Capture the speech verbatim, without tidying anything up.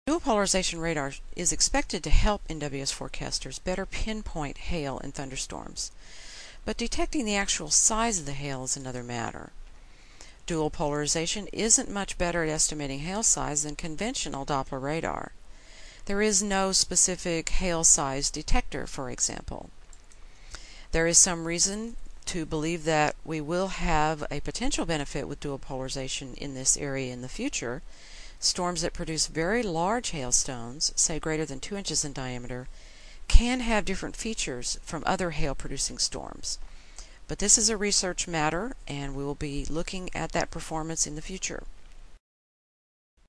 Dual polarization radar is expected to help N W S forecasters better pinpoint hail in thunderstorms, but detecting the actual size of the hail is another matter. Dual polarization isn't much better at estimating hail size than conventional Doppler radar. There is no specific hail size detector, for example. There is some reason to believe that we will have a potential benefit with dual polarization in this area in the future. Storms that produce very large hailstones, say greater than two inches in diameter, can have different features from other hail-producing storms. But this is a research matter, and we will be looking at that performance in the future.